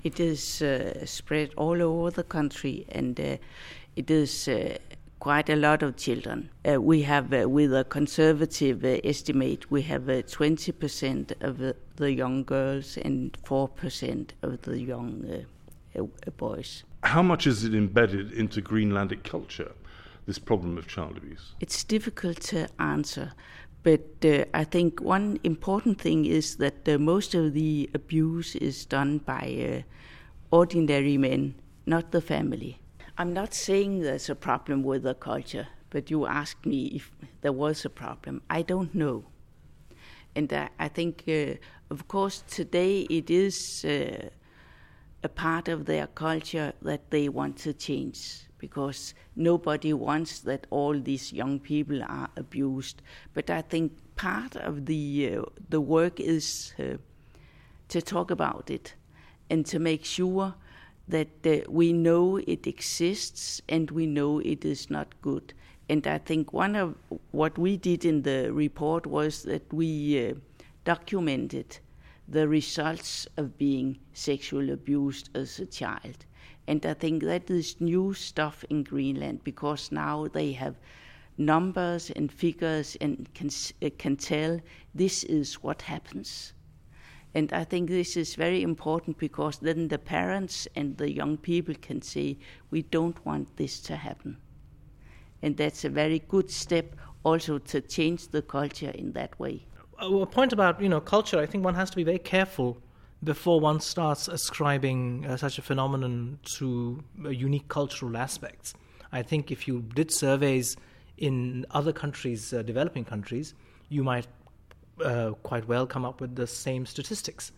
It is spread all over the country, and it is quite a lot of children. We have, with a conservative estimate, we have 20% of the young girls and 4% of the young boys. How much is it embedded into Greenlandic culture, this problem of child abuse? It's difficult to answer, but I think one important thing is that most of the abuse is done by ordinary men, not the family. I'm not saying there's a problem with the culture, but you asked me if there was a problem. I don't know. And I think, of course, today it is a part of their culture that they want to change, because nobody wants that all these young people are abused. But I think part of the work is to talk about it and to make sure that we know it exists and we know it is not good. And I think one of what we did in the report was that we documented the results of being sexually abused as a child. And I think that is new stuff in Greenland, because now they have numbers and figures and can tell this is what happens. And I think this is very important, because then the parents and the young people can say, we don't want this to happen. And that's a very good step also to change the culture in that way. A point about culture, I think one has to be very careful before one starts ascribing such a phenomenon to unique cultural aspects. I think if you did surveys in other countries, developing countries, you might quite well come up with the same statistics.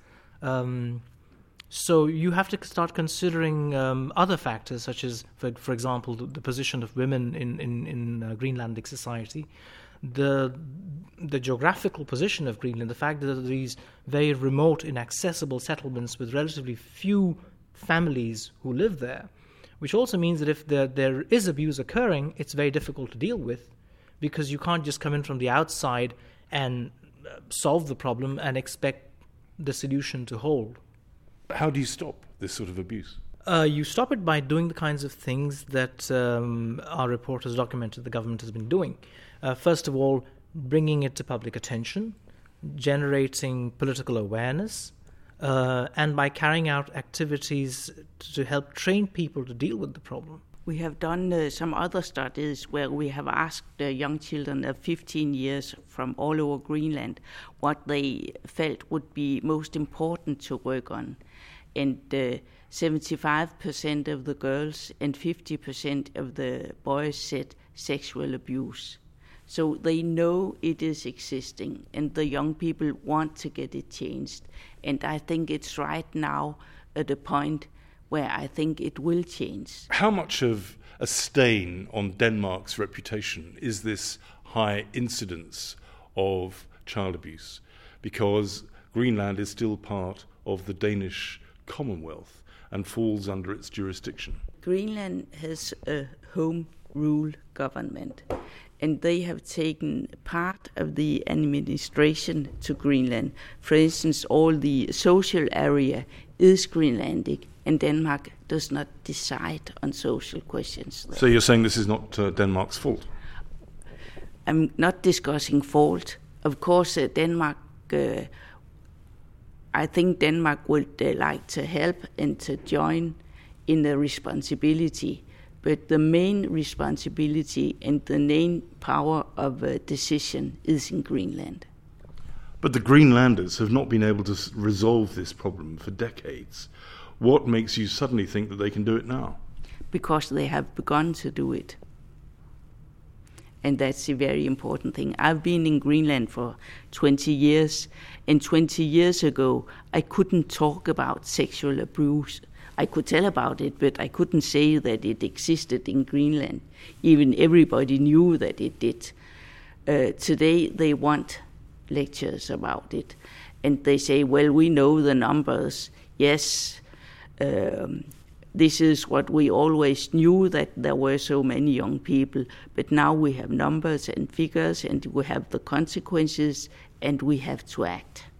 So you have to start considering other factors, such as, for example, the position of women in Greenlandic society, the geographical position of Greenland, the fact that there are these very remote, inaccessible settlements with relatively few families who live there, which also means that if there is abuse occurring, it's very difficult to deal with, because you can't just come in from the outside and solve the problem and expect the solution to hold. How do you stop this sort of abuse? You stop it by doing the kinds of things that our report has documented the government has been doing. First of all, bringing it to public attention, generating political awareness, and by carrying out activities to help train people to deal with the problem. We have done some other studies where we have asked young children of 15 years from all over Greenland what they felt would be most important to work on. And 75% of the girls and 50% of the boys said sexual abuse. So they know it is existing, and the young people want to get it changed. And I think it's right now at a point where I think it will change. How much of a stain on Denmark's reputation is this high incidence of child abuse? Because Greenland is still part of the Danish Commonwealth and falls under its jurisdiction. Greenland has a home rule government, and they have taken part of the administration to Greenland. For instance, all the social area is Greenlandic, and Denmark does not decide on social questions. So you're saying this is not Denmark's fault? I'm not discussing fault. Of course, Denmark, I think Denmark would like to help and to join in the responsibility. But the main responsibility and the main power of decision is in Greenland. But the Greenlanders have not been able to resolve this problem for decades. What makes you suddenly think that they can do it now? Because they have begun to do it. And that's a very important thing. I've been in Greenland for 20 years, and 20 years ago, I couldn't talk about sexual abuse. I could tell about it, but I couldn't say that it existed in Greenland. Even everybody knew that it did. Today, they want lectures about it. And they say, well, we know the numbers. Yes, this is what we always knew, that there were so many young people. But now we have numbers and figures, and we have the consequences, and we have to act.